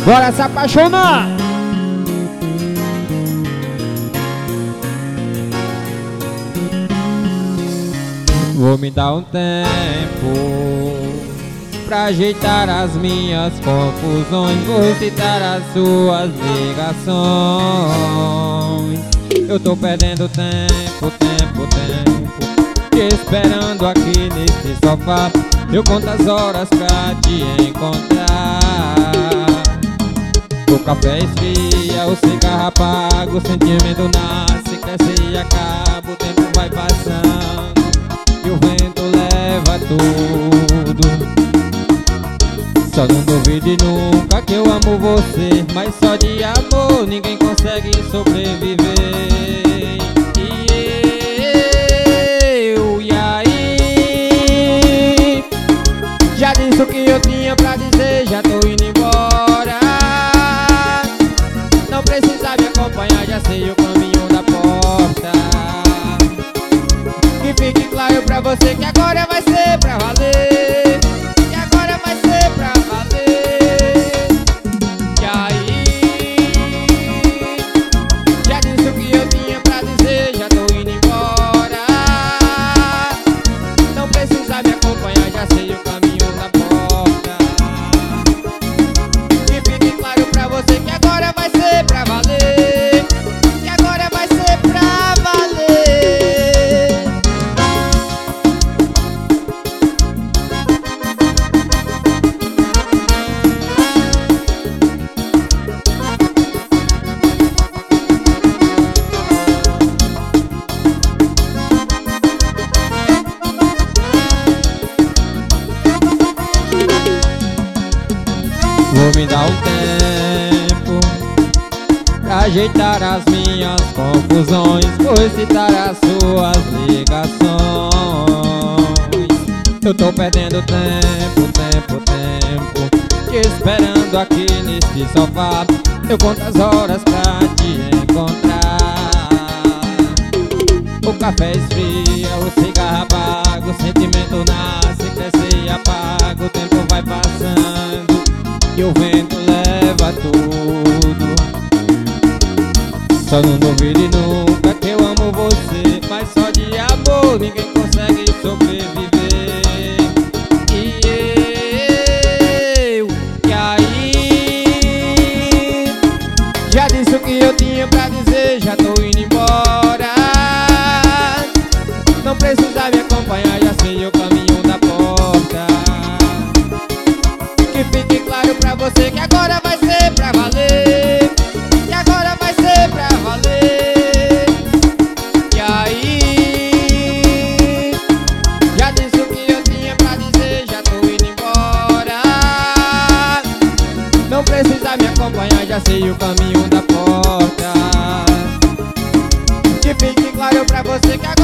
Bora se apaixonar! Vou me dar um tempo pra ajeitar as minhas confusões. Vou citar as suas ligações. Eu tô perdendo tempo, te esperando aqui nesse sofá. Eu conto as horas pra te encontrar. O café esfria, o cigarro apaga, o sentimento nasce, cresce e acaba. O tempo vai passando e o vento leva tudo. Só não duvide nunca que eu amo você, mas só de amor ninguém consegue sobreviver. E aí? Já disse o que eu tinha pra dizer, já tô indo embora. Não precisa me acompanhar, já sei o caminho da porta. Que fique claro pra você que agora vai ser pra valer. Que agora vai ser pra valer. E aí? Já disse o que eu tinha pra dizer, já tô indo embora. Não precisa me acompanhar, já sei o caminho da porta. Que fique claro pra você que agora vai ser pra valer. Que agora vai ser pra valer. Vou me dar um tempo pra ajeitar as minhas confusões. Vou citar as suas ligações. Eu tô perdendo tempo, te esperando aqui nesse sofá. Eu conto as horas pra te encontrar. O café esfria, o cigarro apaga, o sentimento nasce, cresce e apaga. O tempo vai passando e o vento leva tudo. Só não duvide nunca que eu amo você, mas só de amor ninguém consegue sobreviver. E aí? Já disse o que eu tinha pra dizer, já tô indo embora. Não precisa me acompanhar, já sei o caminho da porta. Que fique claro pra você que agora vai ser pra valer. Que agora vai ser pra valer. E aí? Já disse o que eu tinha pra dizer, já tô indo embora. Não precisa me acompanhar, já sei o caminho da porta. Que fique claro pra você que agora